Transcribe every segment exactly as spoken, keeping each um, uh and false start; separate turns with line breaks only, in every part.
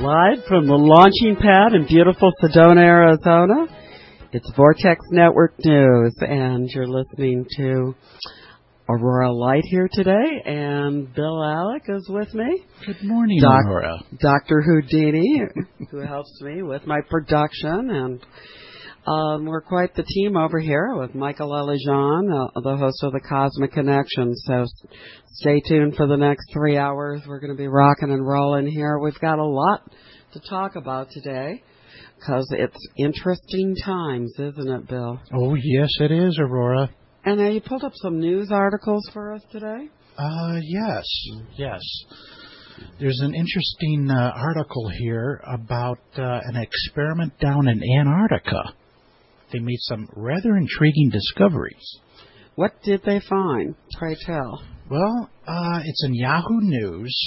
Live from the launching pad in beautiful Sedona, Arizona. It's Vortex Network News, and you're listening to Aurora Light here today, and Bill Alec is with me.
Good morning,
Doc-
Aurora.
Doctor Houdini, who helps me with my production, and um, we're quite the team over here with Michael Elijah, uh, the host of the Cosmic Connection. So stay tuned for the next three hours. We're going to be rocking and rolling here. We've got a lot to talk about today because it's interesting times, isn't it, Bill?
Oh, yes, it is, Aurora.
And uh, you pulled up some news articles for us today?
Uh, yes, yes. There's an interesting uh, article here about uh, an experiment down in Antarctica. They made some rather intriguing discoveries.
What did they find? Pray tell.
Well, uh, it's in Yahoo News,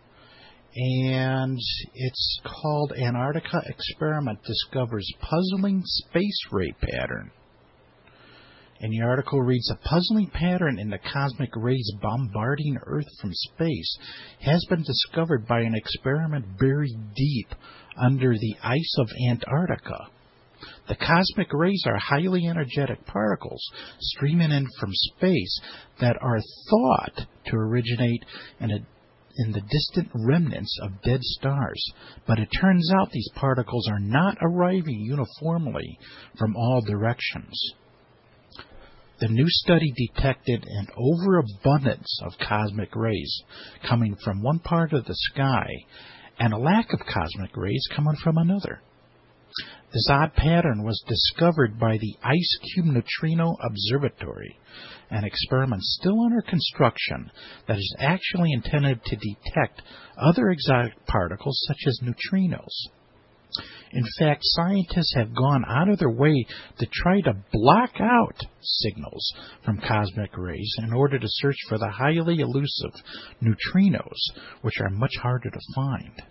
and it's called Antarctica Experiment Discovers Puzzling Space Ray Pattern. And the article reads, a puzzling pattern in the cosmic rays bombarding Earth from space has been discovered by an experiment buried deep under the ice of Antarctica. The cosmic rays are highly energetic particles streaming in from space that are thought to originate in, a, in the distant remnants of dead stars. But it turns out these particles are not arriving uniformly from all directions. The new study detected an overabundance of cosmic rays coming from one part of the sky and a lack of cosmic rays coming from another. This odd pattern was discovered by the Ice Cube Neutrino Observatory, an experiment still under construction that is actually intended to detect other exotic particles such as neutrinos. In fact, scientists have gone out of their way to try to block out signals from cosmic rays in order to search for the highly elusive neutrinos, which are much harder to find.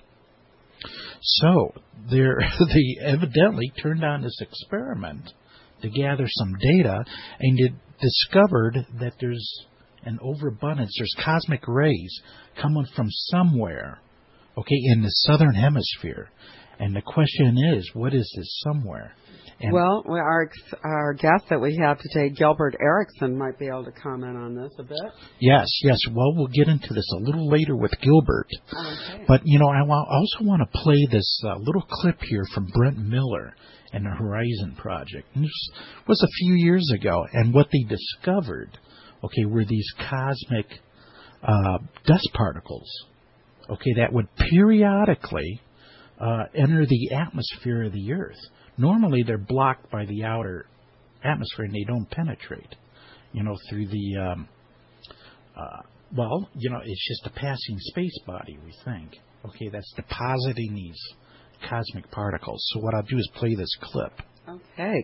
So, they evidently turned on this experiment to gather some data, and it discovered that there's an overabundance, there's cosmic rays coming from somewhere, okay, in the southern hemisphere. And the question is, what is this somewhere? And
well, our our guest that we have today, Gilbert Erickson, might be able to comment on this a bit.
Yes, yes. Well, we'll get into this a little later with Gilbert.
Okay.
But, you know, I also want to play this uh, little clip here from Brent Miller and the Horizon Project. And this was a few years ago, and what they discovered, okay, were these cosmic uh, dust particles, okay, that would periodically uh, enter the atmosphere of the Earth. Normally, they're blocked by the outer atmosphere, and they don't penetrate, you know, through the, um, uh, well, you know, it's just a passing space body, we think. Okay, that's depositing these cosmic particles. So what I'll do is play this clip.
Okay.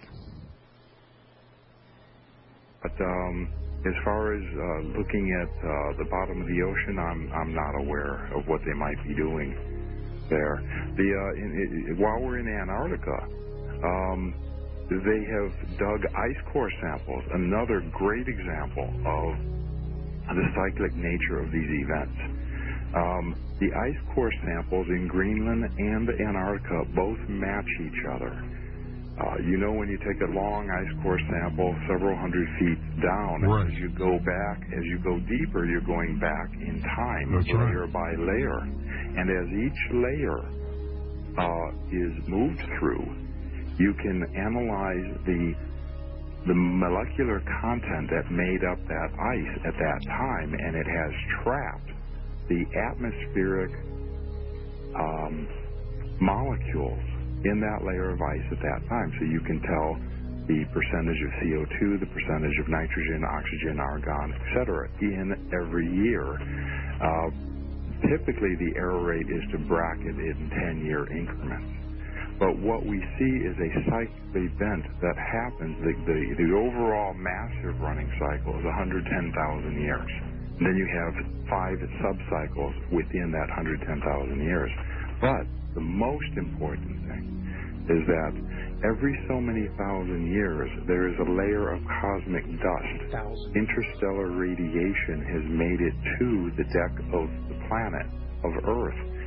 But um, as far as uh, looking at uh, the bottom of the ocean, I'm I'm not aware of what they might be doing there. The uh, in, in, while we're in Antarctica, Um, they have dug ice core samples, another great example of the cyclic nature of these events. Um, the ice core samples in Greenland and Antarctica both match each other. Uh, you know, when you take a long ice core sample several hundred feet down,
right.
as you go back, as you go deeper, you're going back in time,
That's
layer
right.
by layer. And as each layer uh, is moved through, you can analyze the the molecular content that made up that ice at that time, and it has trapped the atmospheric um, molecules in that layer of ice at that time. So you can tell the percentage of C O two, the percentage of nitrogen, oxygen, argon, et cetera, in every year. Uh, typically, the error rate is to bracket in ten-year increments. But what we see is a cyclic event that happens. The, the, the overall massive running cycle is one hundred ten thousand years. And then you have five sub-cycles within that one hundred ten thousand years. But the most important thing is that every so many thousand years, there is a layer of cosmic dust.
Thousand.
Interstellar radiation has made it to the deck of the planet, of Earth.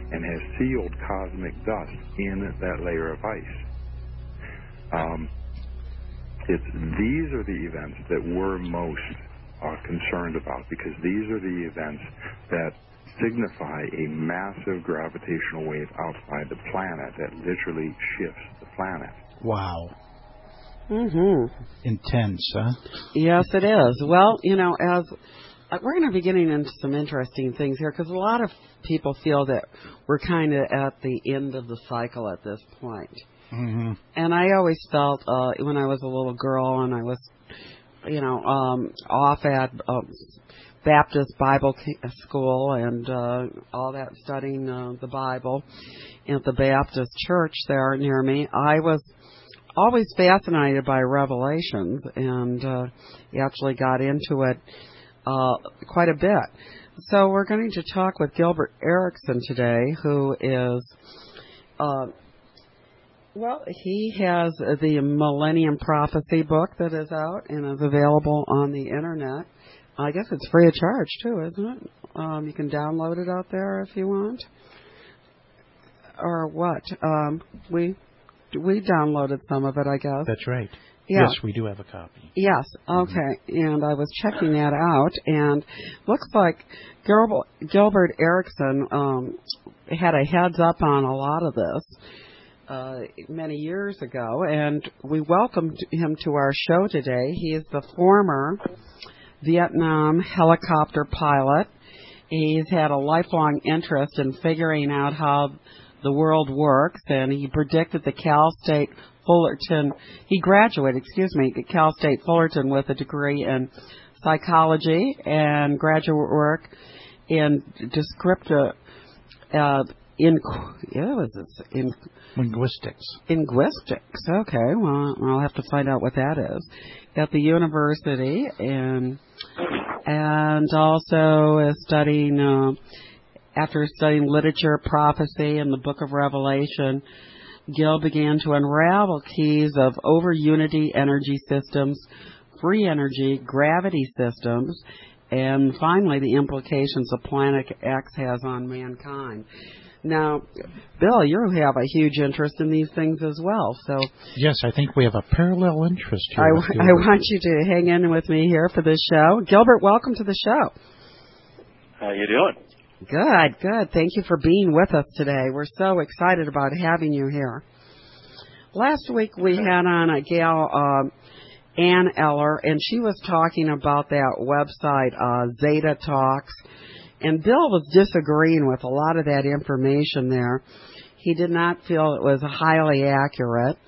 and has sealed cosmic dust in that layer of ice. Um, it's, these are the events that we're most uh, concerned about, because these are the events that signify a massive gravitational wave outside the planet that literally shifts the planet.
Wow.
Mm-hmm.
Intense, huh?
Yes, it is. Well, you know, as uh, we're going to be getting into some interesting things here, because a lot of people feel that we're kind of at the end of the cycle at this point.
Mm-hmm.
And I always felt uh, when I was a little girl and I was, you know, um, off at uh, Baptist Bible School and uh, all that, studying uh, the Bible at the Baptist church there near me, I was always fascinated by Revelations, and uh, actually got into it uh, quite a bit. So we're going to talk with Gilbert Erickson today, who is, uh, well, he has the Millennium Prophecy book that is out and is available on the Internet. I guess it's free of charge, too, isn't it? Um, you can download it out there if you want. Or what? Um, we... We downloaded some of it, I guess.
That's right.
Yeah.
Yes, we do have a copy.
Yes, okay. Mm-hmm. And I was checking that out, and looks like Gilbert, Gilbert Erickson um, had a heads up on a lot of this uh, many years ago, and we welcomed him to our show today. He is the former Vietnam helicopter pilot. He's had a lifelong interest in figuring out how the world works, and he predicted the Cal State Fullerton, he graduated, excuse me, at Cal State Fullerton with a degree in psychology and graduate work in descriptive, uh, in, yeah, what was this? In,
linguistics.
Linguistics, okay, well, I'll have to find out what that is. At the university, and, and also is studying, uh, After studying literature, prophecy, and the book of Revelation, Gil began to unravel keys of over-unity energy systems, free energy, gravity systems, and finally the implications of Planet X has on mankind. Now, Bill, you have a huge interest in these things as well. So
yes, I think we have a parallel interest here.
I, I want you to hang in with me here for this show. Gilbert, welcome to the show.
How you doing?
Good, good. Thank you for being with us today. We're so excited about having you here. Last week we had on a gal, um, Ann Eller, and she was talking about that website, uh, Zeta Talks, and Bill was disagreeing with a lot of that information there. He did not feel it was highly accurate.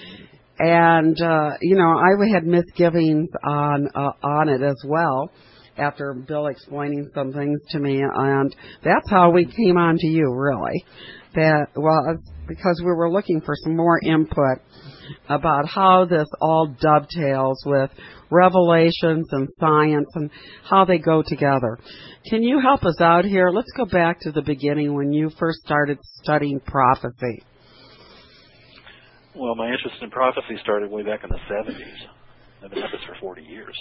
And, uh, you know, I had misgivings on, uh, on it as well, after Bill explaining some things to me, and that's how we came on to you, really. That, well, because we were looking for some more input about how this all dovetails with revelations and science and how they go together. Can you help us out here? Let's go back to the beginning when you first started studying prophecy.
Well, my interest in prophecy started way back in the seventies. I've been at this for forty years.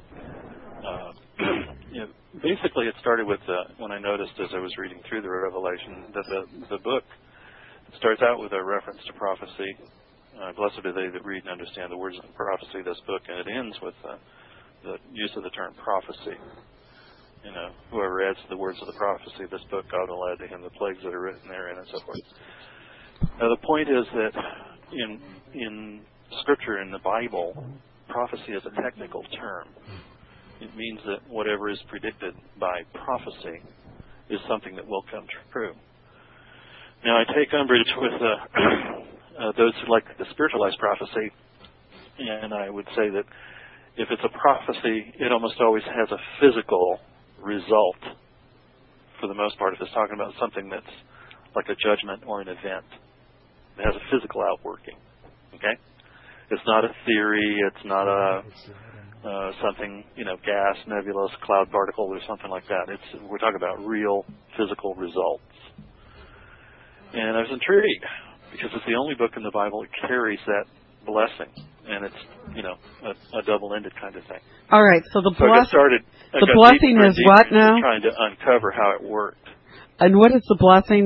Uh, you know, basically, it started with uh, when I noticed as I was reading through the Revelation that the, the book starts out with a reference to prophecy. Uh, Blessed are they that read and understand the words of the prophecy, this book, and it ends with uh, the use of the term prophecy. You know, whoever adds the words of the prophecy, this book, God will add to him the plagues that are written therein, and so forth. Now, the point is that in in Scripture, in the Bible, prophecy is a technical term. It means that whatever is predicted by prophecy is something that will come true. Now, I take umbrage with uh, uh, those who like to spiritualize prophecy, and I would say that if it's a prophecy, it almost always has a physical result for the most part. If it's talking about something that's like a judgment or an event, it has a physical outworking. Okay? It's not a theory. It's not a uh, something, you know, gas, nebulous, cloud particle, or something like that. It's we're talking about real physical results. And I was intrigued because it's the only book in the Bible that carries that blessing, and it's, you know, a, a double-ended kind of thing.
All right, so the,
so
bless-
I started, I
the blessing is what now?
Trying to uncover how it worked.
And what is the blessing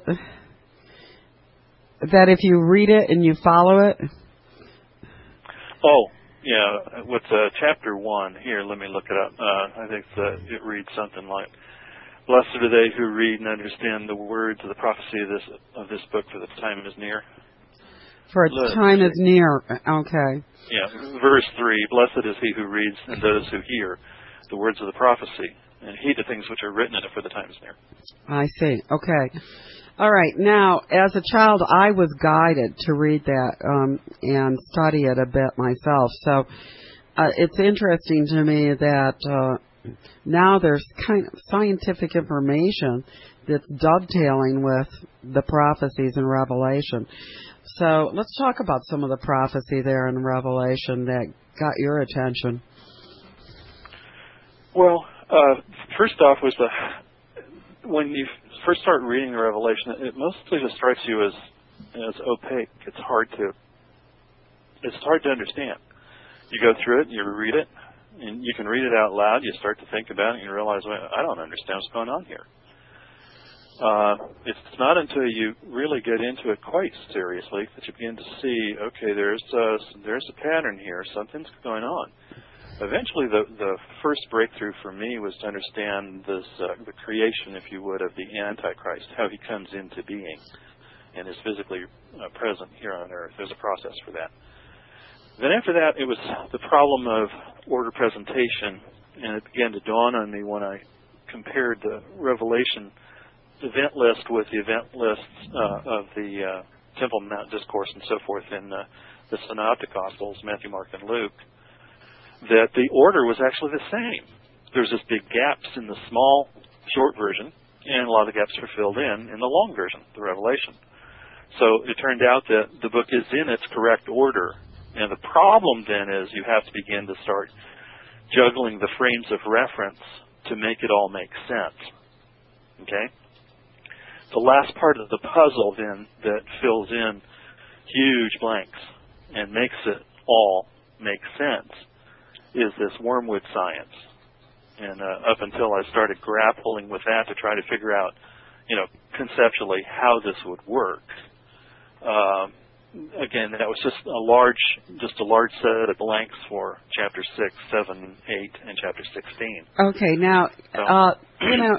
that if you read it and you follow it?
Oh, yeah. With uh, chapter one here, let me look it up. Uh, I think the, it reads something like, "Blessed are they who read and understand the words of the prophecy of this of this book, for the time is near."
For its
Let's
time
see.
is near. Okay.
Yeah. Verse three: "Blessed is he who reads and those who hear the words of the prophecy, and heed the things which are written in it, for the time is near."
I see. Okay. All right. Now, as a child, I was guided to read that um, and study it a bit myself. So uh, it's interesting to me that uh, now there's kind of scientific information that's dovetailing with the prophecies in Revelation. So let's talk about some of the prophecy there in Revelation that got your attention.
Well, uh, first off was the when you first start reading the Revelation, it mostly just strikes you as as opaque. It's hard to it's hard to understand. You go through it, you read it, and you can read it out loud. You start to think about it, and you realize, well, I don't understand what's going on here. Uh, it's not until you really get into it quite seriously that you begin to see, okay, there's a, there's a pattern here. Something's going on. Eventually, the the first breakthrough for me was to understand this, uh, the creation, if you would, of the Antichrist, how he comes into being and is physically uh, present here on earth. There's a process for that. Then after that, it was the problem of order presentation, and it began to dawn on me when I compared the Revelation event list with the event lists uh, of the uh, Temple Mount Discourse and so forth in uh, the Synoptic Gospels, Matthew, Mark, and Luke, that the order was actually the same. There's this big gaps in the small, short version, and a lot of the gaps are filled in in the long version, the Revelation. So it turned out that the book is in its correct order, and the problem then is you have to begin to start juggling the frames of reference to make it all make sense. Okay? The last part of the puzzle then that fills in huge blanks and makes it all make sense is this wormwood science. And uh, up until I started grappling with that to try to figure out, you know, conceptually how this would work, uh, again, that was just a large, just a large set of blanks for chapter six, seven, eight, and chapter sixteen.
Okay, now,
So,
uh, you know,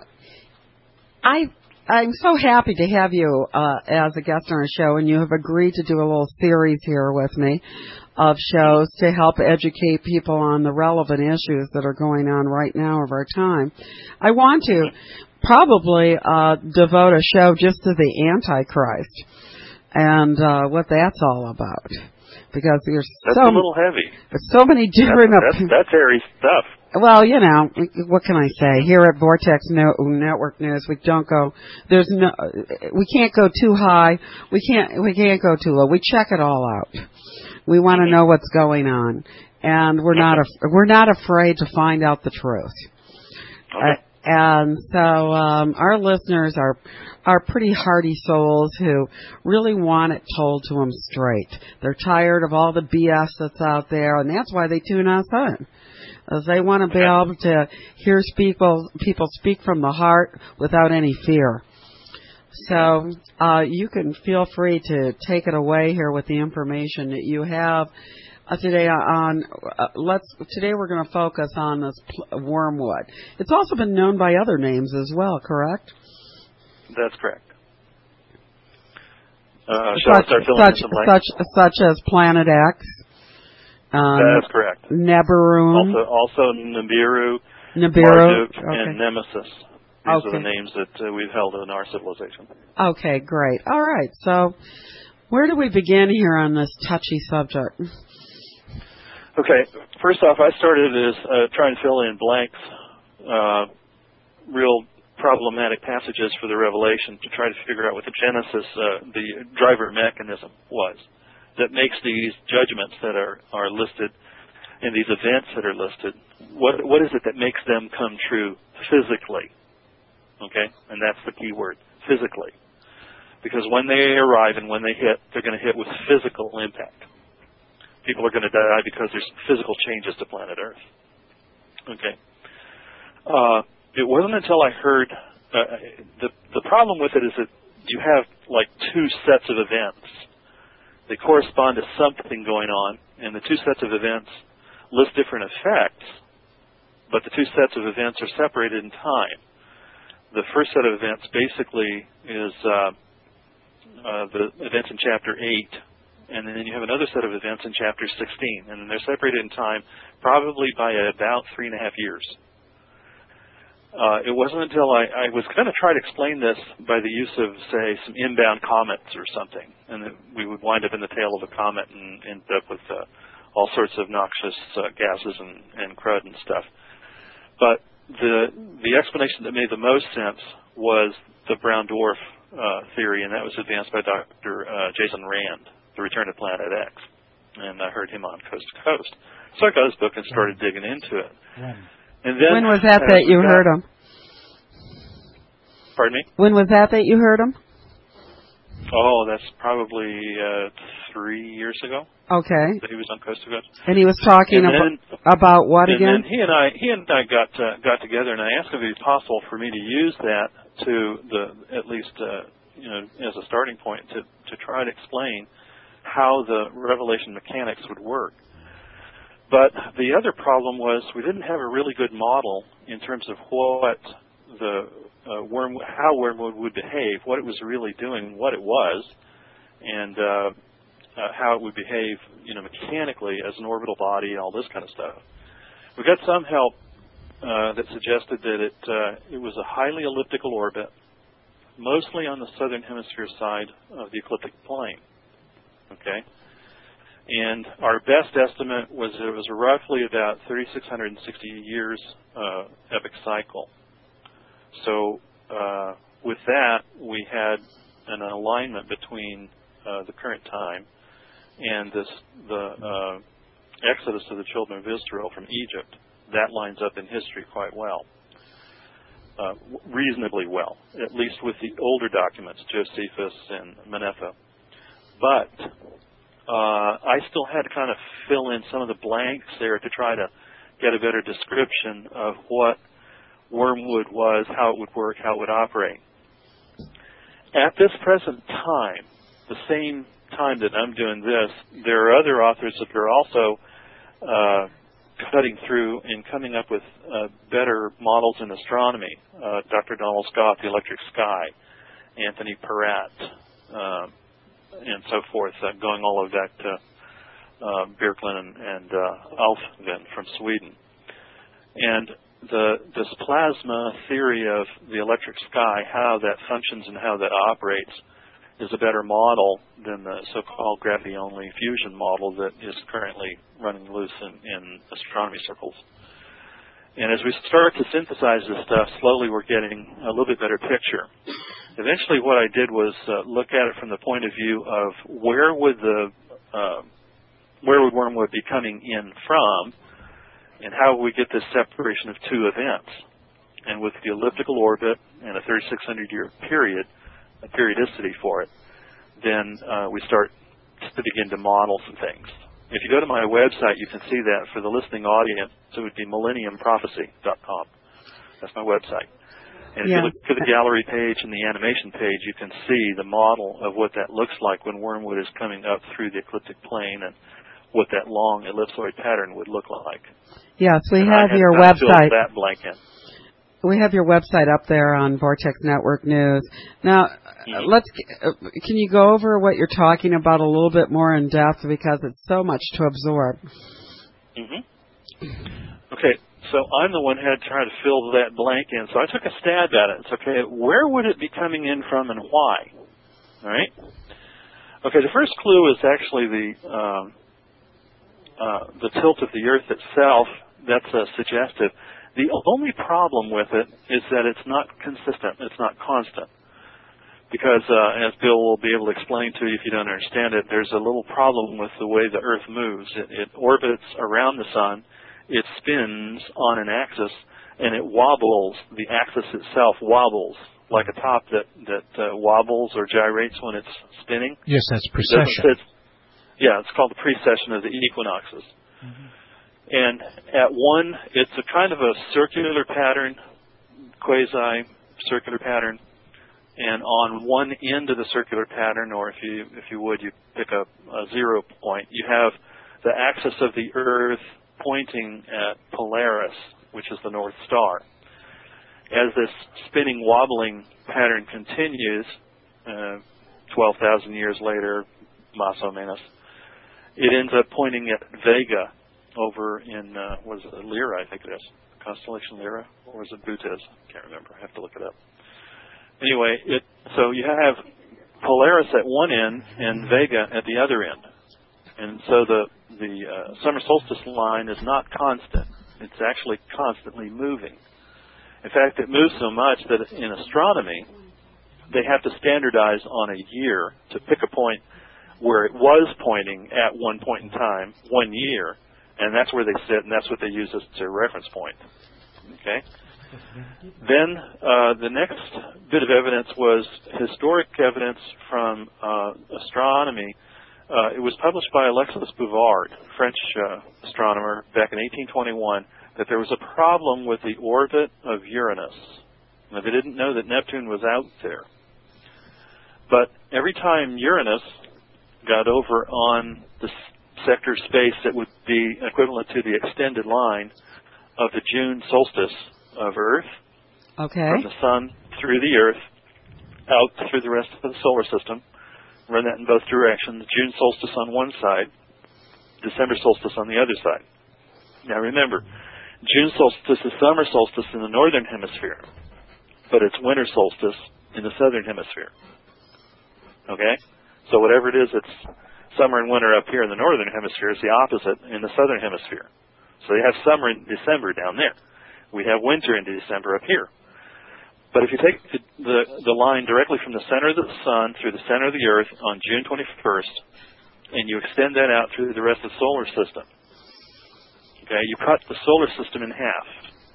I I'm so happy to have you uh, as a guest on our show, and you have agreed to do a little series here with me of shows to help educate people on the relevant issues that are going on right now of our time. I want to probably uh, devote a show just to the Antichrist and uh, what that's all about, because there's
that's
so
a little heavy.
There's so many different.
That's, that's, that's airy stuff.
Well, you know, what can I say? Here at Vortex no- Network News, we don't go. There's no. We can't go too high. We can't. We can't go too low. We check it all out. We want to know what's going on, and we're not. Af- we're not afraid to find out the truth.
Okay.
Uh, and so um, our listeners are are pretty hardy souls who really want it told to them straight. They're tired of all the B S that's out there, and that's why they tune us in. As they want to be able to hear people people speak from the heart without any fear. So uh, you can feel free to take it away here with the information that you have uh, today. On uh, let's today we're going to focus on this pl- wormwood. It's also been known by other names as well, correct?
That's correct. Uh, shall
such,
I start filling
such,
in some blanks?
such, such as Planet X. Um,
That's correct.
Neberum.
Also, also Nibiru,
Nibiru.
Marduk,
Okay.
and Nemesis. These
Okay.
are the names that uh, we've held in our civilization.
Okay, great. All right. So where do we begin here on this touchy subject?
Okay. First off, I started as uh, trying to fill in blanks, uh, real problematic passages for the Revelation to try to figure out what the genesis, uh, the driver mechanism was that makes these judgments that are, are listed and these events that are listed. What what is it that makes them come true physically? Okay? And that's the key word, physically. Because when they arrive and when they hit, they're going to hit with physical impact. People are going to die because there's physical changes to planet Earth. Okay. Uh, it wasn't until I heard uh, the the problem with it is that you have like two sets of events. They correspond to something going on, and the two sets of events list different effects, but the two sets of events are separated in time. The first set of events basically is uh, uh, the events in Chapter eight, and then you have another set of events in Chapter sixteen, and they're separated in time probably by about three and a half years. Uh, it wasn't until I, I was going to try to explain this by the use of, say, some inbound comets or something, and that we would wind up in the tail of a comet and end up with uh, all sorts of noxious uh, gases and, and crud and stuff. But the the explanation that made the most sense was the brown dwarf uh, theory, and that was advanced by Doctor Uh, Jason Rand, The Return to Planet X. And I heard him on Coast to Coast. So I got his book and started digging into it.
When,
and then,
when was that that you heard him?
Pardon me?
When was that that you heard him?
Oh, that's probably uh, three years ago.
Okay.
That he was on Coast to Coast.
And he was talking
and
about,
then,
about what
and
again?
Then he and I, he and I got uh, got together, and I asked him if it was possible for me to use that to the at least uh, you know as a starting point to to try to explain how the revelation mechanics would work. But the other problem was we didn't have a really good model in terms of what the uh, worm, how wormwood would behave, what it was really doing, what it was, and uh, uh, how it would behave, you know, mechanically as an orbital body, all this kind of stuff. We got some help uh, that suggested that it uh, it was a highly elliptical orbit, mostly on the southern hemisphere side of the ecliptic plane. Okay, and our best estimate was it was roughly about three thousand six hundred sixty years uh, epoch cycle. So uh, with that, we had an alignment between uh, the current time and this the uh, exodus of the children of Israel from Egypt. That lines up in history quite well, uh, reasonably well, at least with the older documents, Josephus and Manetho. But uh, I still had to kind of fill in some of the blanks there to try to get a better description of what wormwood was, how it would work, how it would operate. At this present time, the same time that I'm doing this, there are other authors that are also uh, cutting through and coming up with uh, better models in astronomy. Uh, Doctor Donald Scott, The Electric Sky, Anthony Peratt, um, and so forth, uh, going all the way back to uh, Birkeland and, and uh, Alfvén from Sweden. And the, this plasma theory of the electric sky, how that functions and how that operates, is a better model than the so-called gravity-only fusion model that is currently running loose in, in astronomy circles. And as we start to synthesize this stuff, slowly we're getting a little bit better picture. Eventually what I did was uh, look at it from the point of view of where would the uh, where would wormwood be coming in from, and how would we get this separation of two events. And with the elliptical orbit and a thirty-six hundred year period, a periodicity for it, then uh, we start to begin to model some things. If you go to my website, you can see that. For the listening audience, it would be millennium prophecy dot com. That's my website. And if
yeah.
you look at the gallery page and the animation page, you can see the model of what that looks like when wormwood is coming up through the ecliptic plane and what that long ellipsoid pattern would look like.
Yes, we
and
have
I
your
had
website.
That blank in.
We have your website up there on Vortex Network News. Now, mm-hmm. let's. Uh, can you go over what you're talking about a little bit more in depth, because it's so much to absorb.
Mm-hmm. Okay, so I'm the one who had to try to fill that blank in. So I took a stab at it. It's okay. Where would it be coming in from, and why? All right. Okay. The first clue is actually the um, uh, the tilt of the Earth itself. That's uh, suggestive. The only problem with it is that it's not consistent. It's not constant. Because, uh, as Bill will be able to explain to you if you don't understand it, there's a little problem with the way the Earth moves. It, it orbits around the Sun, it spins on an axis, and it wobbles. The axis itself wobbles, like a top that, that uh, wobbles or gyrates when it's spinning.
Yes, that's precession.
It yeah, it's called the precession of the equinoxes. Mm-hmm. And at one, it's a kind of a circular pattern, quasi circular pattern, and on one end of the circular pattern, or if you if you would, you pick a, a zero point, you have the axis of the Earth pointing at Polaris, which is the North Star. As this spinning, wobbling pattern continues, uh, twelve thousand years later, más o menos, it ends up pointing at Vega over in, uh, what is it, Lyra, I think it is. Constellation Lyra? Or is it Butez? I can't remember. I have to look it up. Anyway, it, so you have Polaris at one end and Vega at the other end. And so the, the uh, summer solstice line is not constant. It's actually constantly moving. In fact, it moves so much that in astronomy, they have to standardize on a year to pick a point where it was pointing at one point in time, one year, and that's where they sit, and that's what they use as their reference point. Okay? Then uh, the next bit of evidence was historic evidence from uh, astronomy. Uh, it was published by Alexis Bouvard, French uh, astronomer, back in eighteen twenty-one, that there was a problem with the orbit of Uranus. Now, they didn't know that Neptune was out there. But every time Uranus got over on the sector space that would be equivalent to the extended line of the June solstice of Earth,
okay,
from the sun through the Earth, out through the rest of the solar system, run that in both directions, June solstice on one side, December solstice on the other side. Now remember, June solstice is summer solstice in the northern hemisphere, but it's winter solstice in the southern hemisphere. Okay? So whatever it is, it's summer and winter up here in the northern hemisphere is the opposite in the southern hemisphere. So you have summer in December down there. We have winter in December up here. But if you take the, the, the line directly from the center of the sun through the center of the Earth on June twenty-first, and you extend that out through the rest of the solar system, okay, you cut the solar system in half,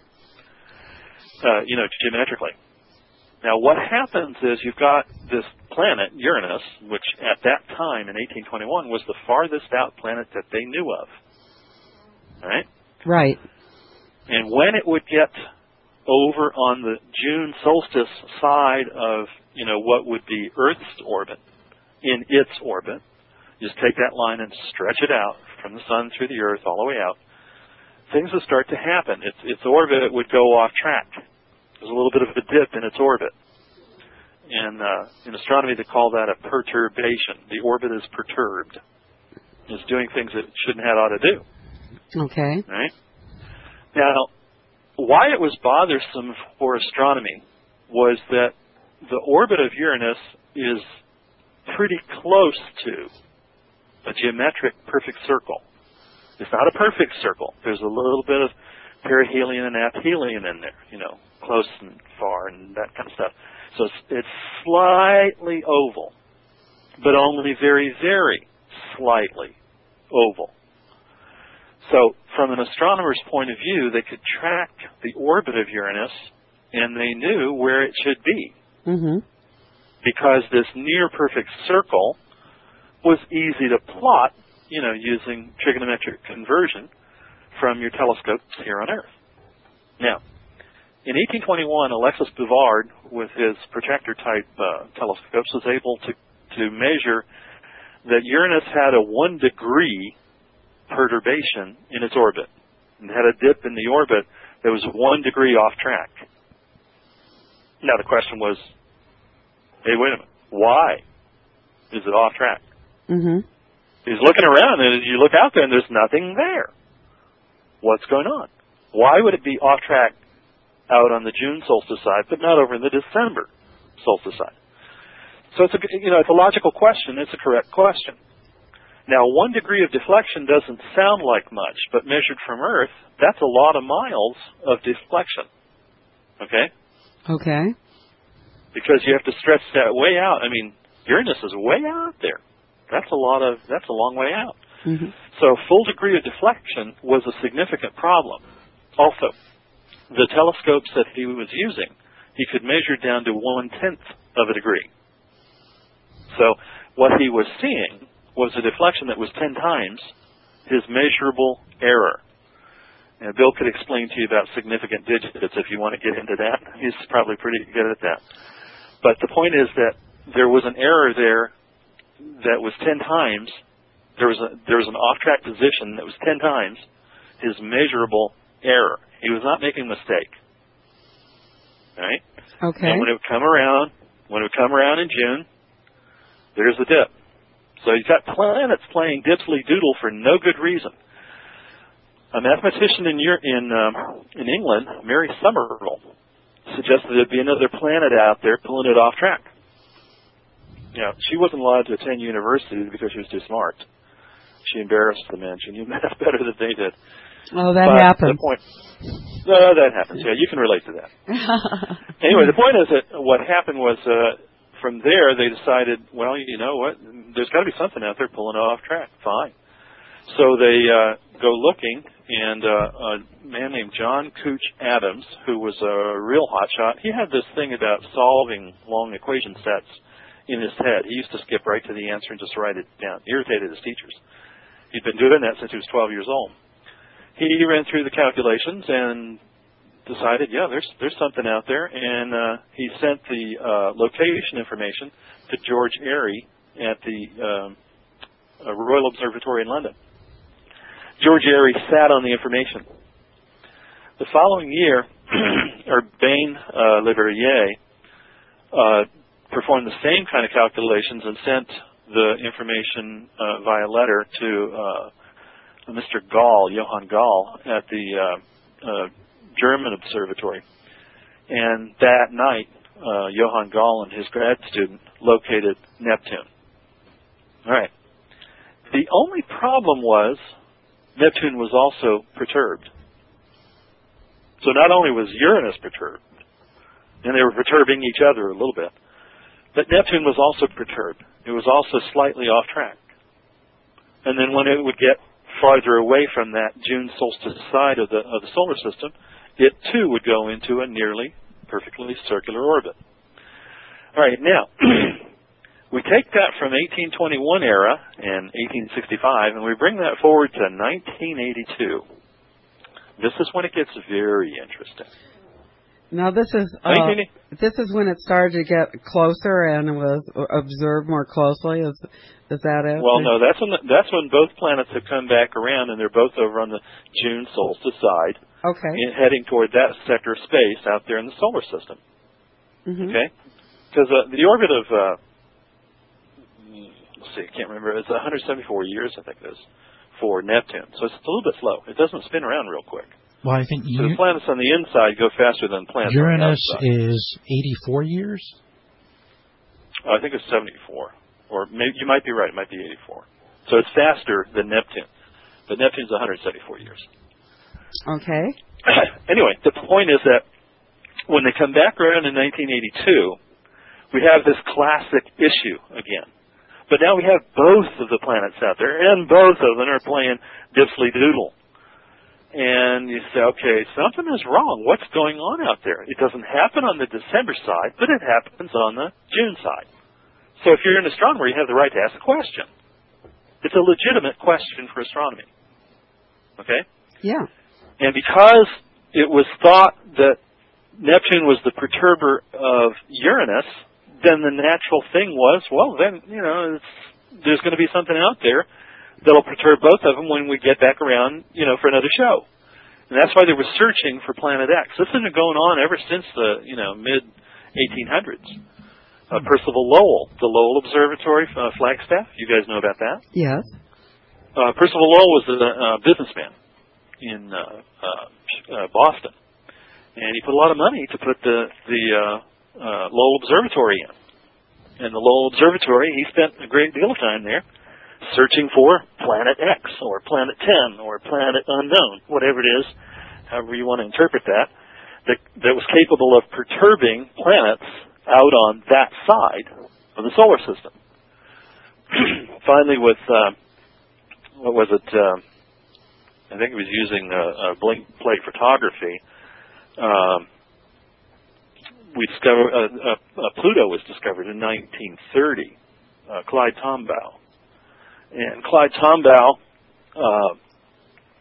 uh, you know, geometrically. Now, what happens is you've got this planet, Uranus, which at that time in eighteen twenty-one was the farthest out planet that they knew of. Right?
Right.
And when it would get over on the June solstice side of, you know, what would be Earth's orbit, in its orbit, just take that line and stretch it out from the sun through the Earth all the way out, things would start to happen. Its, its orbit would go off track. There's a little bit of a dip in its orbit. And uh, in astronomy, they call that a perturbation. The orbit is perturbed. It's doing things it shouldn't have ought to do.
Okay.
Right? Now, why it was bothersome for astronomy was that the orbit of Uranus is pretty close to a geometric perfect circle. It's not a perfect circle. There's a little bit of perihelion and aphelion in there, you know, close and far and that kind of stuff. So it's, it's slightly oval, but only very, very slightly oval. So from an astronomer's point of view, they could track the orbit of Uranus, and they knew where it should be.
Mm-hmm.
Because this near-perfect circle was easy to plot, you know, using trigonometric conversion from your telescopes here on Earth. Now, in eighteen twenty-one, Alexis Bouvard, with his projector-type uh, telescopes, was able to, to measure that Uranus had a one-degree perturbation in its orbit, and had a dip in the orbit that was one degree off track. Now the question was, hey, wait a minute, why is it off track?
Mm-hmm.
He's looking around, and you look out there, and there's nothing there. What's going on? Why would it be off track out on the June solstice side, but not over in the December solstice side? So it's a, you know, it's a logical question. It's a correct question. Now, one degree of deflection doesn't sound like much, but measured from Earth, that's a lot of miles of deflection. Okay?
Okay.
Because you have to stretch that way out. I mean, Uranus is way out there. That's a lot of, that's a long way out.
Mm-hmm.
So a full degree of deflection was a significant problem. Also, the telescopes that he was using, he could measure down to one-tenth of a degree. So what he was seeing was a deflection that was ten times his measurable error. And Bill could explain to you about significant digits if you want to get into that. He's probably pretty good at that. But the point is that there was an error there that was ten times, there was a, there was an off-track position that was ten times his measurable error. He was not making a mistake. Right?
Okay.
And when it would come around, when it would come around in June, there's the dip. So you've got planets playing dipsly doodle for no good reason. A mathematician in Europe, in um, in England, Mary Somerville, suggested there'd be another planet out there pulling it off track. You know, she wasn't allowed to attend university because she was too smart. She embarrassed the men. She knew math better than they did.
Oh, that
but
happens.
The point, no, that happens. Yeah, you can relate to that. Anyway, the point is that what happened was uh, from there they decided, well, you know what? There's got to be something out there pulling it off track. Fine. So they uh, go looking, and uh, a man named John Couch Adams, who was a real hotshot, he had this thing about solving long equation sets in his head. He used to skip right to the answer and just write it down. Irritated his teachers. He'd been doing that since he was twelve years old. He ran through the calculations and decided, yeah, there's there's something out there, and uh, he sent the uh, location information to George Airy at the um, uh, Royal Observatory in London. George Airy sat on the information. The following year, Urbain uh, Le Verrier uh, performed the same kind of calculations and sent the information uh, via letter to uh, Mister Gall, Johann Gall, at the uh, uh, German observatory. And that night, uh, Johann Gall and his grad student located Neptune. All right. The only problem was Neptune was also perturbed. So not only was Uranus perturbed, and they were perturbing each other a little bit, but Neptune was also perturbed. It was also slightly off track. And then when it would get farther away from that June solstice side of the of the solar system, it too would go into a nearly perfectly circular orbit. All right, now we take that from eighteen twenty-one era and eighteen sixty-five, and we bring that forward to nineteen eighty-two. This is when it gets very interesting.
Now this is uh, this is when it started to get closer and was observed more closely. Is is that it?
Well, no, that's when the, that's when both planets have come back around, and they're both over on the June solstice side.
Okay.
And heading toward that sector of space out there in the solar system. Mm-hmm. Okay. Because uh, the orbit of uh, let's see, I can't remember. It's one hundred seventy-four years, I think it is, for Neptune. So it's a little bit slow. It doesn't spin around real quick.
Well, I think
so the planets on the inside go faster than planets
Uranus
on the outside.
is eighty-four years?
Oh, I think it's seventy-four. Or maybe you might be right. It might be eighty-four. So it's faster than Neptune. But Neptune's one hundred seventy-four years.
Okay.
Anyway, the point is that when they come back around in nineteen eighty-two, we have this classic issue again. But now we have both of the planets out there, and both of them are playing dipsly doodle. And you say, okay, something is wrong. What's going on out there? It doesn't happen on the December side, but it happens on the June side. So if you're an astronomer, you have the right to ask a question. It's a legitimate question for astronomy. Okay?
Yeah.
And because it was thought that Neptune was the perturber of Uranus, then the natural thing was, well, then, you know, it's, there's going to be something out there that'll perturb both of them when we get back around, you know, for another show. And that's why they were searching for Planet X. This has been going on ever since the, you know, mid eighteen hundreds. Uh, Percival Lowell, the Lowell Observatory, uh, Flagstaff. You guys know about that?
Yes.
Uh, Percival Lowell was a uh, businessman in uh, uh, uh, Boston, and he put a lot of money to put the the uh, uh, Lowell Observatory in. And the Lowell Observatory, he spent a great deal of time there, searching for Planet X or Planet ten or Planet Unknown, whatever it is, however you want to interpret that, that, that was capable of perturbing planets out on that side of the solar system. Finally, with, uh, what was it, uh, I think it was using uh, uh, blink plate photography, um, we discovered, uh, uh, uh, Pluto was discovered in nineteen thirty, uh, Clyde Tombaugh. And Clyde Tombaugh uh,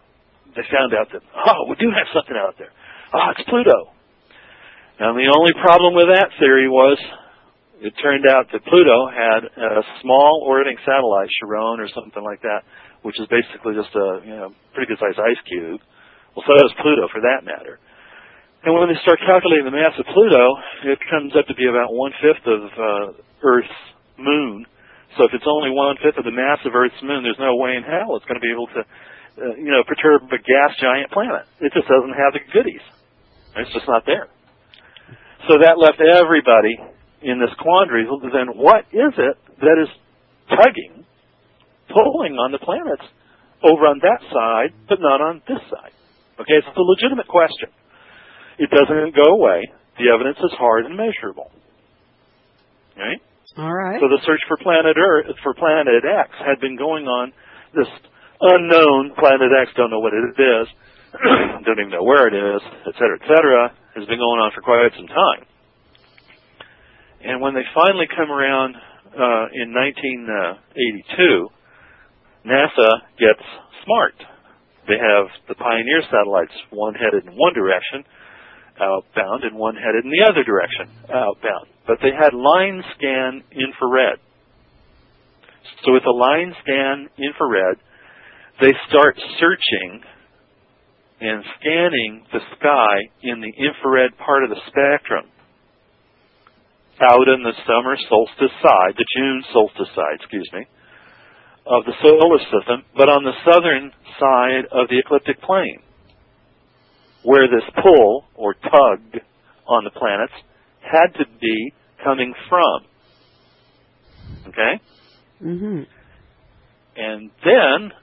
they found out that, oh, we do have something out there. Oh, it's Pluto. Now, the only problem with that theory was it turned out that Pluto had a small orbiting satellite, Charon or something like that, which is basically just a you know pretty good-sized ice cube. Well, so does Pluto, for that matter. And when they start calculating the mass of Pluto, it comes up to be about one-fifth of uh, Earth's moon. So if it's only one-fifth of the mass of Earth's moon, there's no way in hell it's going to be able to, uh, you know, perturb a gas giant planet. It just doesn't have the goodies. It's just not there. So that left everybody in this quandary. Then what is it that is tugging, pulling on the planets over on that side, but not on this side? Okay, it's a legitimate question. It doesn't go away. The evidence is hard and measurable. Right?
All right.
So the search for planet Earth, for planet X, had been going on. This unknown planet X, don't know what it is, don't even know where it is, et cetera, et cetera, has been going on for quite some time. And when they finally come around uh, in nineteen eighty-two, NASA gets smart. They have the Pioneer satellites, one headed in one direction, outbound, and one headed in the other direction, outbound. But they had line scan infrared. So with the line scan infrared, they start searching and scanning the sky in the infrared part of the spectrum, out in the summer solstice side, the June solstice side, excuse me, of the solar system, but on the southern side of the ecliptic plane, where this pull or tug on the planets had to be coming from. Okay?
Mm-hmm.
And then,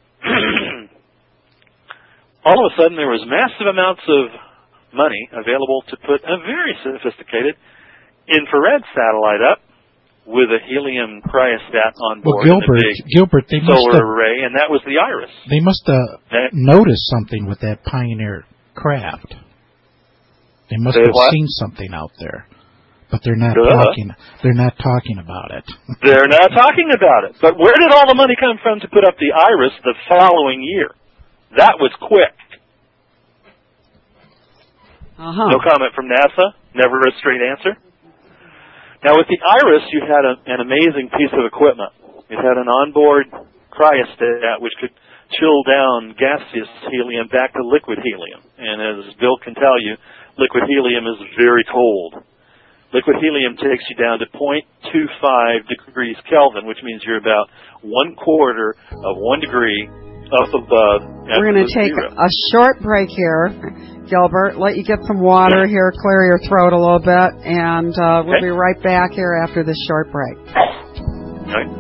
all of a sudden, there was massive amounts of money available to put a very sophisticated infrared satellite up with a helium cryostat on board,
well, Gilbert,
and a big
Gilbert, they must
solar
have,
array, and that was the IRIS.
They must have
okay.
noticed something with that Pioneer craft. They must
Say
have
what?
seen something out there, but they're not
Duh.
talking. They're not talking about it.
They're not talking about it. But where did all the money come from to put up the IRIS the following year? That was quick.
Uh-huh.
No comment from NASA. Never a straight answer. Now, with the IRIS, you had a, an amazing piece of equipment. It had an onboard cryostat which could chill down gaseous helium back to liquid helium. And as Bill can tell you, liquid helium is very cold. Liquid helium takes you down to zero point two five degrees Kelvin, which means you're about one quarter of one degree up above.
We're going to take
zero.
a short break here, Gilbert. Let you get some water here, clear your throat a little bit, and uh, we'll
okay.
be right back here after this short break.
All right.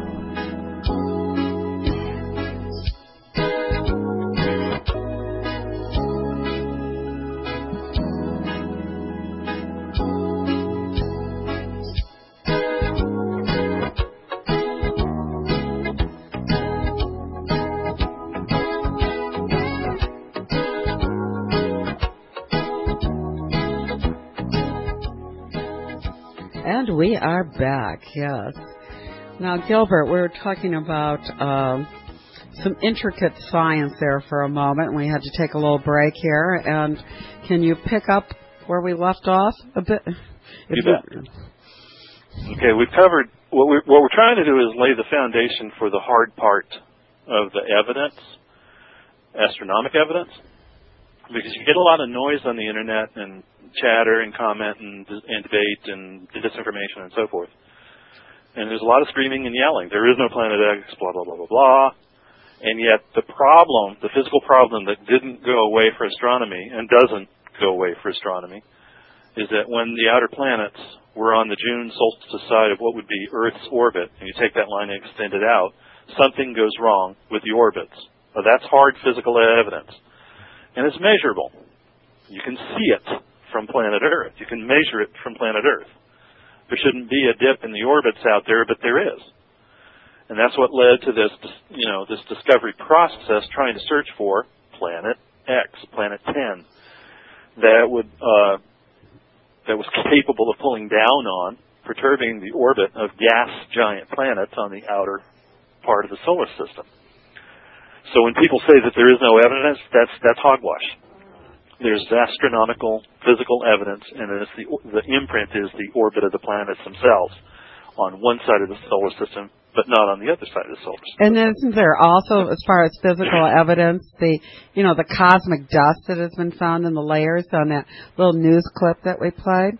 And we are back, yes. Now, Gilbert, we were talking about um, some intricate science there for a moment, and we had to take a little break here. And can you pick up where we left off a bit?
You bet. Okay, we've covered, what we're, what we're trying to do is lay the foundation for the hard part of the evidence, astronomic evidence, because you get a lot of noise on the internet and chatter and comment and, and debate and disinformation and so forth. And there's a lot of screaming and yelling. There is no planet X, blah, blah, blah, blah, blah. And yet the problem, the physical problem that didn't go away for astronomy and doesn't go away for astronomy is that when the outer planets were on the June solstice side of what would be Earth's orbit, and you take that line and extend it out, something goes wrong with the orbits. Now, that's hard physical evidence. And it's measurable. You can see it from planet Earth. You can measure it from planet Earth. There shouldn't be a dip in the orbits out there, but there is. And that's what led to this, you know, this discovery process trying to search for planet X, planet ten, that would, uh, that was capable of pulling down on, perturbing the orbit of gas giant planets on the outer part of the solar system. So when people say that there is no evidence, that's that's hogwash. There's astronomical physical evidence, and it's the the imprint is the orbit of the planets themselves on one side of the solar system, but not on the other side of the solar system.
And isn't there also, as far as physical evidence, the you know the cosmic dust that has been found in the layers on that little news clip that we played?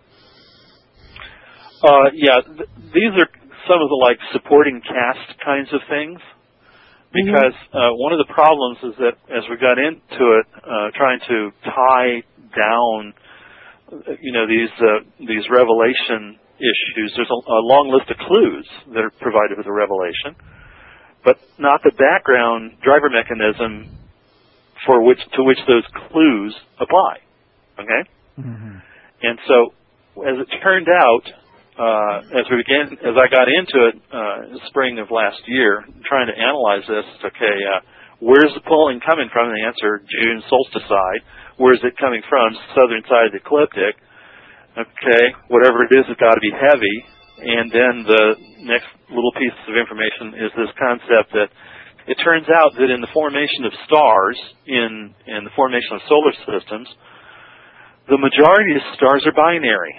Uh, yeah, th- these are some of the like supporting cast kinds of things. Because uh, one of the problems is that as we got into it, uh, trying to tie down, you know, these uh, these revelation issues, there's a, a long list of clues that are provided with the revelation, but not the background driver mechanism for which to which those clues apply. Okay,
mm-hmm.
And so as it turned out. Uh, as we began, as I got into it, uh, in the spring of last year, trying to analyze this, okay, uh, where's the pulling coming from? And the answer, June solstice side. Where's it coming from? Southern side of the ecliptic. Okay, whatever it is, it's got to be heavy. And then the next little piece of information is this concept that it turns out that in the formation of stars, in, in the formation of solar systems, the majority of stars are binary.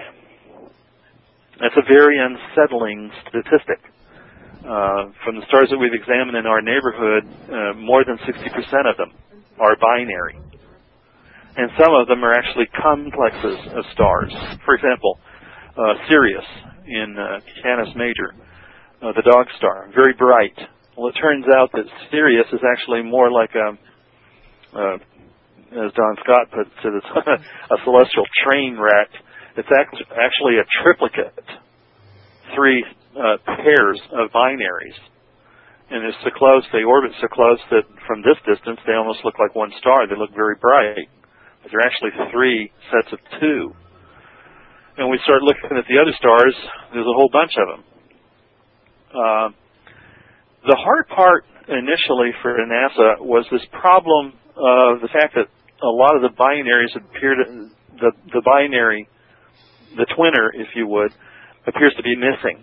That's a very unsettling statistic. Uh, from the stars that we've examined in our neighborhood, uh, more than sixty percent of them are binary. And some of them are actually complexes of stars. For example, uh, Sirius in uh, Canis Major, uh, the dog star, very bright. Well, it turns out that Sirius is actually more like a, uh, as Don Scott puts it, it's a celestial train wreck. It's actually a triplicate, three uh, pairs of binaries. And they're so close, they orbit so close that from this distance they almost look like one star. They look very bright. But they're actually three sets of two. And we start looking at the other stars, there's a whole bunch of them. Uh, the hard part initially for NASA was this problem of the fact that a lot of the binaries appeared, the, the binary the twinner, if you would, appears to be missing.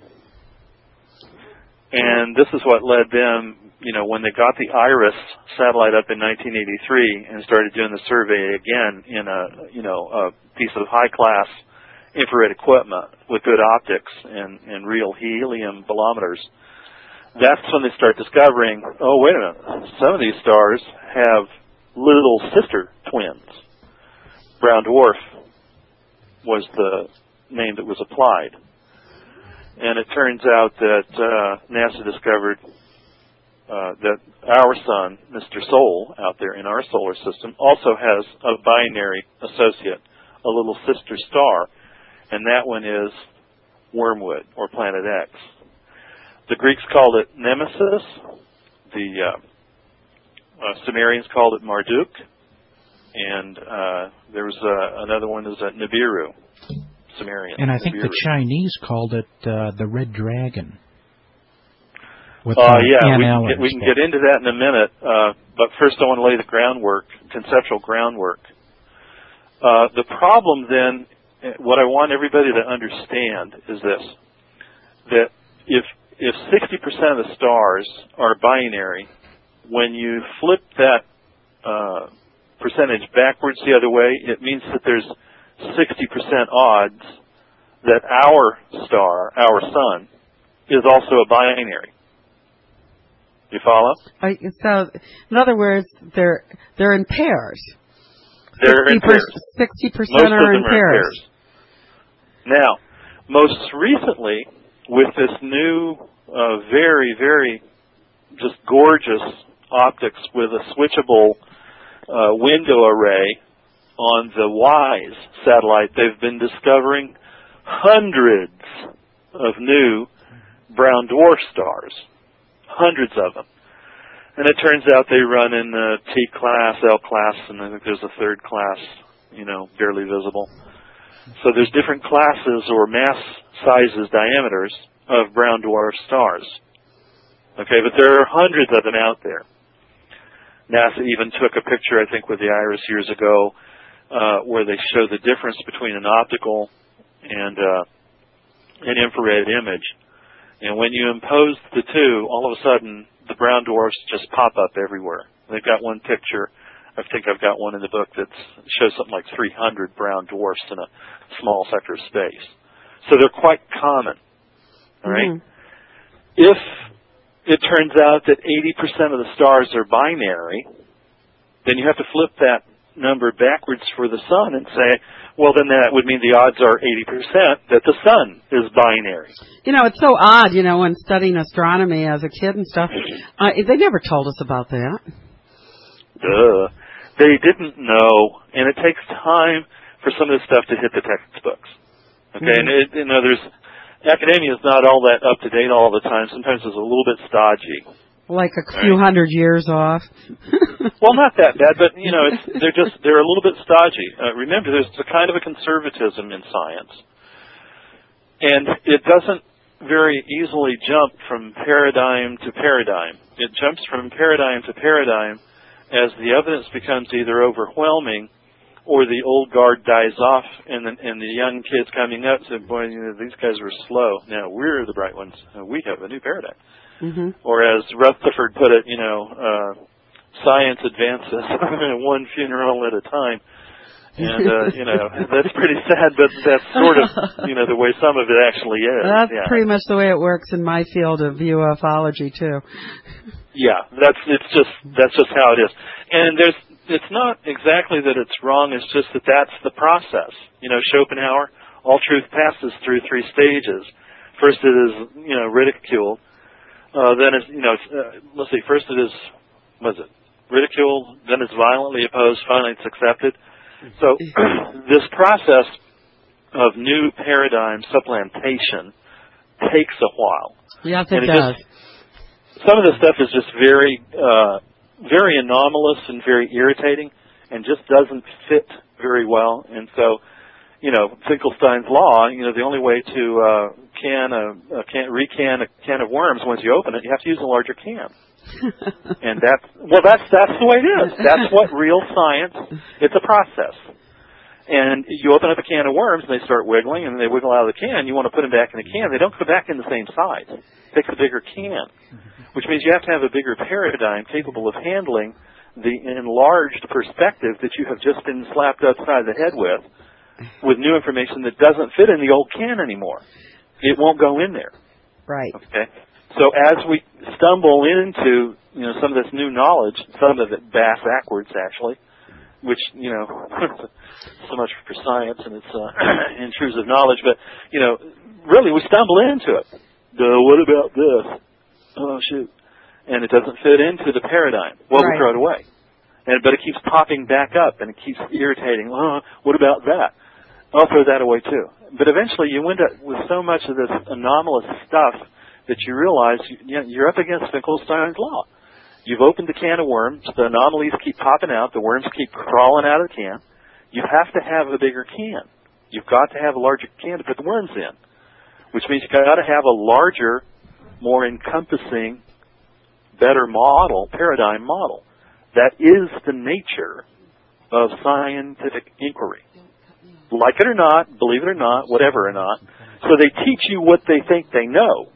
And this is what led them, you know, when they got the IRIS satellite up in nineteen eighty-three and started doing the survey again in a, you know, a piece of high-class infrared equipment with good optics and, and real helium bolometers, that's when they start discovering, oh, wait a minute, some of these stars have little sister twins. Brown dwarf was the name that was applied. And it turns out that uh, NASA discovered uh, that our sun, Mister Sol, out there in our solar system, also has a binary associate, a little sister star, and that one is Wormwood, or Planet X. The Greeks called it Nemesis. The uh, uh, Sumerians called it Marduk. And uh, there was uh, another one that was at Nibiru, Sumerian.
And I think
Nibiru.
the Chinese called it uh, the Red Dragon.
With, uh, uh, yeah, we can, get, we can get into that in a minute. Uh, but first I want to lay the groundwork, conceptual groundwork. Uh, the problem then, what I want everybody to understand is this, that if, if sixty percent of the stars are binary, when you flip that uh, percentage backwards the other way, it means that there's sixty percent odds that our star, our sun, is also a binary. You follow?
I, so, in other words, they're they're in pairs.
They're in pairs.
Sixty percent are in pairs.
Now, most recently, with this new, uh, very, very, just gorgeous optics with a switchable uh, window array on the WISE satellite, they've been discovering hundreds of new brown dwarf stars. Hundreds of them. And it turns out they run in the T-class, L-class, and I think there's a third class, you know, barely visible. So there's different classes or mass sizes, diameters of brown dwarf stars. Okay, but there are hundreds of them out there. NASA even took a picture, I think, with the IRIS years ago, uh, where they show the difference between an optical and uh, an infrared image. And when you impose the two, all of a sudden, the brown dwarfs just pop up everywhere. They've got one picture. I think I've got one in the book that shows something like three hundred brown dwarfs in a small sector of space. So they're quite common. All right? Mm-hmm. If it turns out that eighty percent of the stars are binary, then you have to flip that number backwards for the sun and say, well, then that would mean the odds are eighty percent that the sun is binary.
You know, it's so odd, you know, when studying astronomy as a kid and stuff, uh, they never told us about that.
Duh. They didn't know, and it takes time for some of this stuff to hit the textbooks. Okay, mm-hmm. and it, you know, there's, academia is not all that up to date all the time. Sometimes it's a little bit stodgy.
Like a few right? hundred years off.
Well, not that bad, but you know, it's, they're just they're a little bit stodgy. Uh, remember, there's a kind of a conservatism in science, and it doesn't very easily jump from paradigm to paradigm. It jumps from paradigm to paradigm as the evidence becomes either overwhelming or the old guard dies off, and the, and the young kids coming up say, boy, you know, these guys were slow. Now we're the bright ones. We have a new paradigm. Mm-hmm. Or as Rutherford put it, you know, uh, science advances one funeral at a time. And, uh, you know, that's pretty sad, but that's sort of, you know, the way some of it actually is.
That's
yeah.
pretty much the way it works in my field of ufology, too.
Yeah, that's it's just that's just how it is. And there's it's not exactly that it's wrong, it's just that that's the process. You know, Schopenhauer, all truth passes through three stages. First it is, you know, ridiculed. Uh, then it's, you know, it's, uh, let's see, first it is, what is it, ridiculed, then it's violently opposed, finally it's accepted. So this process of new paradigm supplantation takes a while.
Yes, it,
it
does.
Just, some of the stuff is just very, uh, very anomalous and very irritating and just doesn't fit very well. And so, you know, Finkelstein's law, you know, the only way to uh, can a, a can, recan a can of worms once you open it, you have to use a larger can. And that's, well, that's, that's the way it is. That's what real science, it's a process. And you open up a can of worms and they start wiggling and they wiggle out of the can. You want to put them back in the can. They don't go back in the same size. It takes a bigger can, which means you have to have a bigger paradigm capable of handling the enlarged perspective that you have just been slapped upside the head with, with new information that doesn't fit in the old can anymore. It won't go in there.
Right.
Okay. So as we stumble into, you know, some of this new knowledge, some of it bass backwards actually, which, you know, so much for science and its uh, intrusive knowledge, but, you know, really we stumble into it. Duh, what about this? Oh, shoot. And it doesn't fit into the paradigm. Well, right. We throw it away. And, but it keeps popping back up and it keeps irritating. Oh, what about that? I'll throw that away too. But eventually you end up with so much of this anomalous stuff that you realize you, you're up against Finkelstein's law. You've opened the can of worms. The anomalies keep popping out. The worms keep crawling out of the can. You have to have a bigger can. You've got to have a larger can to put the worms in, which means you've got to have a larger, more encompassing, better model, paradigm model. That is the nature of scientific inquiry. Like it or not, believe it or not, whatever or not. So they teach you what they think they know,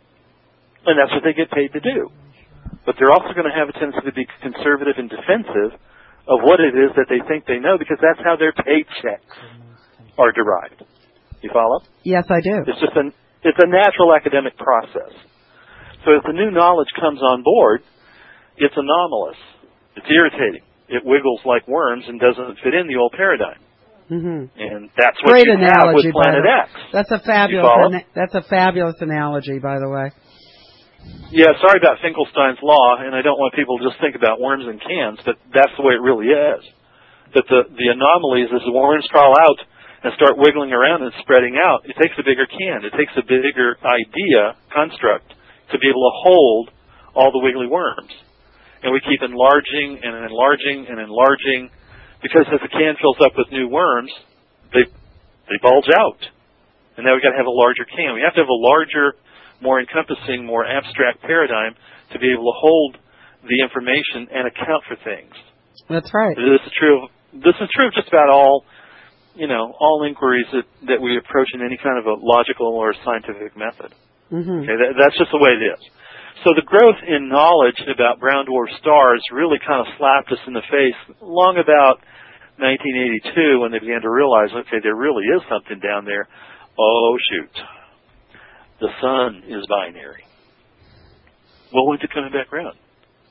and that's what they get paid to do. But they're also going to have a tendency to be conservative and defensive of what it is that they think they know, because that's how their paychecks are derived. You follow?
Yes, I do.
It's just an it's a natural academic process. So as the new knowledge comes on board, it's anomalous. It's irritating. It wiggles like worms and doesn't fit in the old paradigm. Mm-hmm. And that's what
Great
you
analogy,
have with Planet X.
That's a fabulous. Ana- that's a fabulous analogy, by the way.
Yeah, sorry about Finkelstein's law, and I don't want people to just think about worms in cans, but that's the way it really is. That the, the anomalies, as the worms crawl out and start wiggling around and spreading out, it takes a bigger can. It takes a bigger idea, construct, to be able to hold all the wiggly worms. And we keep enlarging and enlarging and enlarging, because as the can fills up with new worms, they they bulge out. And now we've got to have a larger can. We have to have a larger, more encompassing, more abstract paradigm to be able to hold the information and account for things.
That's right.
This is true. Of, this is true of just about all, you know, all inquiries that, that we approach in any kind of a logical or scientific method. Mm-hmm. Okay, that, that's just the way it is. So the growth in knowledge about brown dwarf stars really kind of slapped us in the face long about nineteen eighty-two when they began to realize, okay, there really is something down there. Oh, shoot. The sun is binary. Well, when's it coming back around?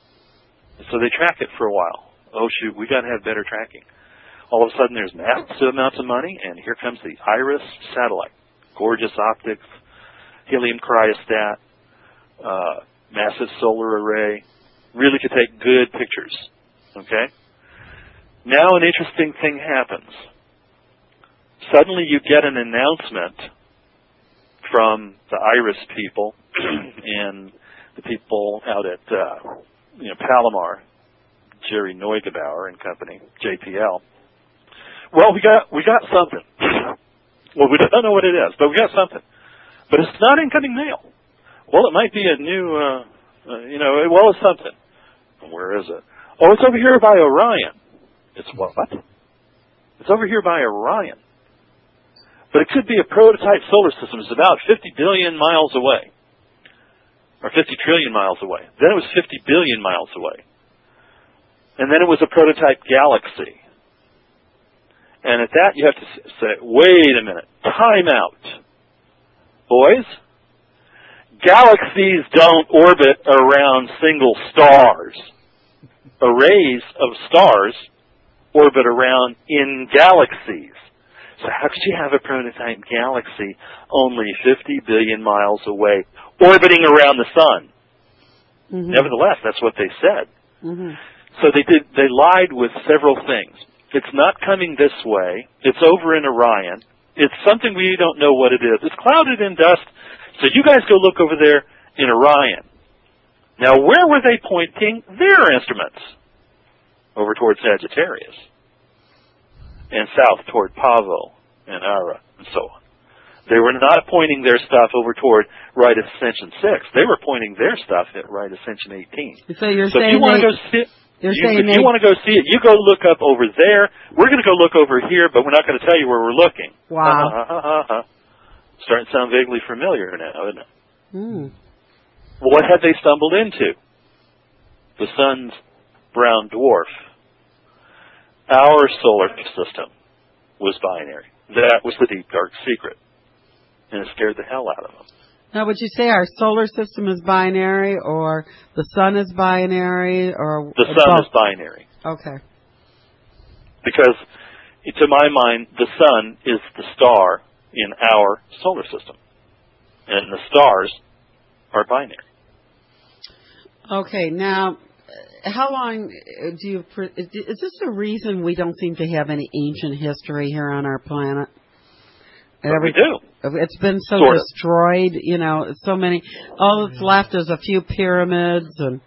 So they track it for a while. Oh, shoot, we got to have better tracking. All of a sudden, there's massive amounts of money, and here comes the IRIS satellite. Gorgeous optics, helium cryostat, uh, massive solar array. Really could take good pictures. Okay? Now an interesting thing happens. Suddenly you get an announcement from the IRIS people and the people out at uh, you know, Palomar, Jerry Neugebauer and company, J P L. Well, we got we got something. Well, we don't know what it is, but we got something. But it's not incoming mail. Well, it might be a new, uh, uh, you know, well, it's something. Where is it? Oh, it's over here by Orion. It's what? It's over here by Orion. But it could be a prototype solar system. It's about fifty billion miles away. Or fifty trillion miles away. Then it was fifty billion miles away. And then it was a prototype galaxy. And at that you have to say, wait a minute, time out. Boys, galaxies don't orbit around single stars. Arrays of stars orbit around in galaxies. So how could you have a prototype galaxy only fifty billion miles away, orbiting around the sun? Mm-hmm. Nevertheless, that's what they said. Mm-hmm. So they did. They lied with several things. It's not coming this way. It's over in Orion. It's something we don't know what it is. It's clouded in dust. So you guys go look over there in Orion. Now, where were they pointing their instruments? Over toward Sagittarius. And south toward Pavo and Ara and so on. They were not pointing their stuff over toward Right Ascension six. They were pointing their stuff at Right Ascension eighteen.
So you're
so
saying
if you want to go see it,
you're
you,
saying
if you want to go see it, you go look up over there. We're going to go look over here, but we're not going to tell you where we're looking.
Wow.
Uh, uh, uh, uh, uh. Starting to sound vaguely familiar now, isn't it?
Mm.
Well, what had they stumbled into? The sun's brown dwarf. Our solar system was binary. That was the deep, dark secret. And it scared the hell out of them.
Now, would you say our solar system is binary, or the sun is binary, or...
The sun both? Is binary.
Okay.
Because, to my mind, the sun is the star in our solar system. And the stars are binary.
Okay, now... How long do you... Is this the reason we don't seem to have any ancient history here on our planet?
Every, we do.
It's been so
sort
destroyed, of. you know, so many... All that's left is a few pyramids and...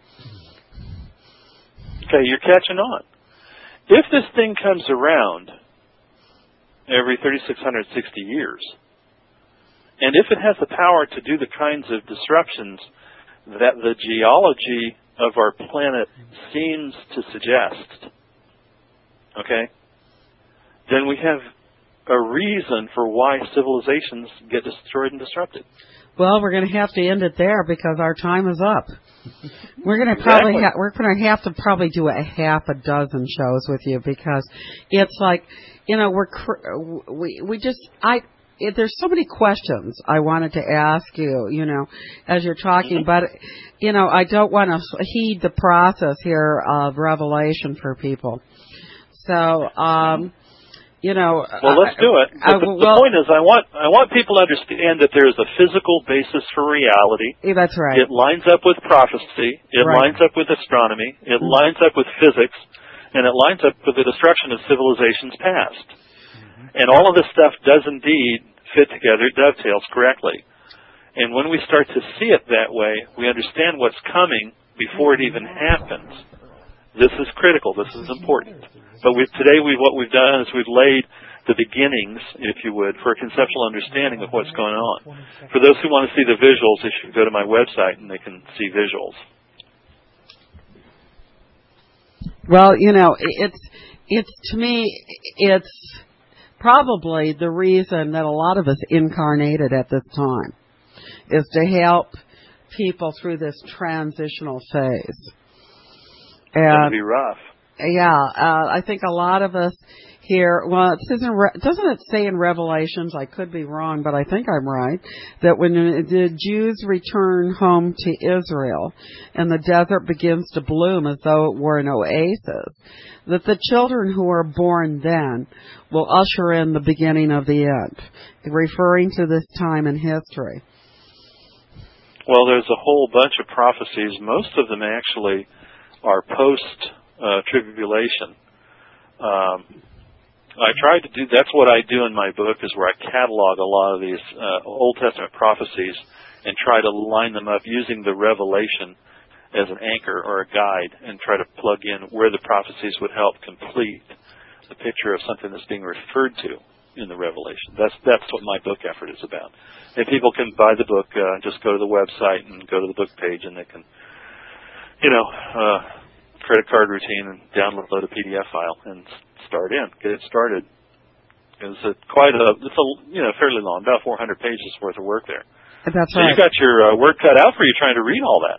Okay, you're catching on. If this thing comes around every three thousand six hundred sixty years, and if it has the power to do the kinds of disruptions that the geology of our planet seems to suggest, okay, then we have a reason for why civilizations get destroyed and disrupted.
Well, we're going to have to end it there because our time is up. We're going to probably
exactly.
ha- we're going to have to probably do a half a dozen shows with you because it's like, you know, we're cr- we we just I. It, there's so many questions I wanted to ask you, you know, as you're talking, but, you know, I don't want to heed the process here of revelation for people. So, um, you know.
Well, let's do it.
I, I,
the, the
well,
point is I want I want people to understand that there is a physical basis for reality.
That's right.
It lines up with prophecy. It
right.
lines up with astronomy. It mm-hmm. lines up with physics. And it lines up with the destruction of civilizations past. Mm-hmm. And all of this stuff does indeed fit together, dovetails correctly. And when we start to see it that way, we understand what's coming before it even happens. This is critical. This is important. But we've, today we, what we've done is we've laid the beginnings, if you would, for a conceptual understanding of what's going on. For those who want to see the visuals, they should go to my website and they can see visuals.
Well, you know, it's, it's to me, it's probably the reason that a lot of us incarnated at this time is to help people through this transitional phase.
And it'd be rough.
Yeah, uh, I think a lot of us here, well, it isn't, doesn't it say in Revelations, I could be wrong, but I think I'm right, that when the Jews return home to Israel and the desert begins to bloom as though it were an oasis, that the children who are born then will usher in the beginning of the end, referring to this time in history.
Well, there's a whole bunch of prophecies. Most of them actually are post-tribulation. Uh, um, I tried to do, that's what I do in my book, is where I catalog a lot of these uh, Old Testament prophecies and try to line them up using the Revelation as an anchor or a guide and try to plug in where the prophecies would help complete the picture of something that's being referred to in the Revelation. That's that's what my book effort is about. And people can buy the book, uh, just go to the website and go to the book page, and they can, you know, uh, credit card routine and download a P D F file and start in, get it started. It's a quite a, it's a, you know, fairly long, about four hundred pages worth of work there.
That's
so
right.
You got your uh, work cut out for you trying to read all that.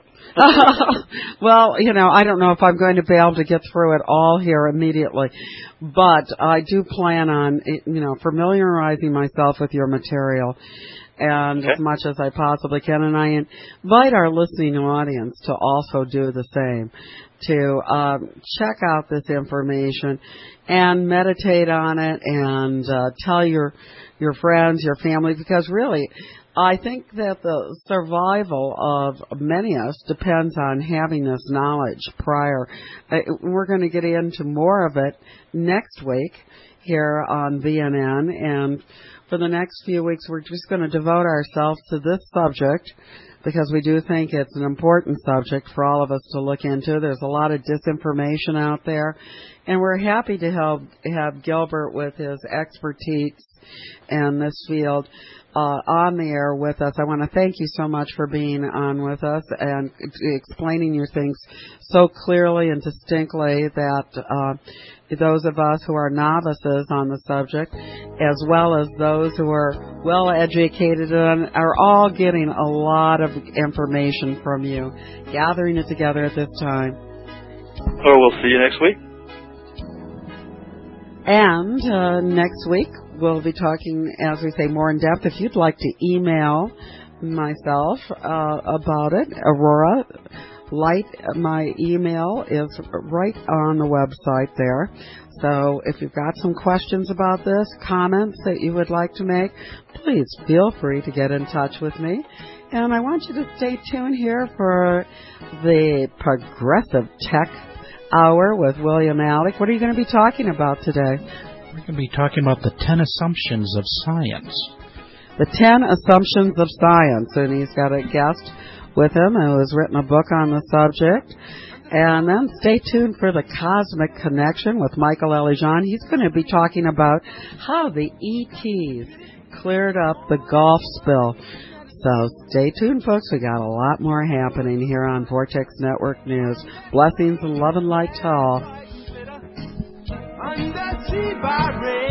Well, you know, I don't know if I'm going to be able to get through it all here immediately, but I do plan on, you know, familiarizing myself with your material and
okay.
as much as I possibly can. And I invite our listening audience to also do the same, to um, check out this information and meditate on it and uh, tell your your friends, your family, because really, I think that the survival of many of us depends on having this knowledge prior. Uh, we're going to get into more of it next week here on V N N, and for the next few weeks we're just going to devote ourselves to this subject because we do think it's an important subject for all of us to look into. There's a lot of disinformation out there, and we're happy to help have Gilbert with his expertise in this field uh, on the air with us. I want to thank you so much for being on with us and explaining your things so clearly and distinctly that uh, those of us who are novices on the subject, as well as those who are well educated and are all getting a lot of information from you, gathering it together at this time.
Oh, we'll see you next week.
And uh, next week, we'll be talking, as we say, more in depth. If you'd like to email myself uh, about it, Aurora Light, my email is right on the website there. So if you've got some questions about this, comments that you would like to make, please feel free to get in touch with me. And I want you to stay tuned here for the Progressive Tech Hour with William Alec. What are you going to be talking about today?
We're going to be talking about the ten assumptions of science.
The ten assumptions of science. And he's got a guest with him who has written a book on the subject. And then stay tuned for the Cosmic Connection with Michael Elijah. He's going to be talking about how the E Ts cleared up the Gulf spill. So stay tuned, folks. We got a lot more happening here on Vortex Network News. Blessings and love and light to all.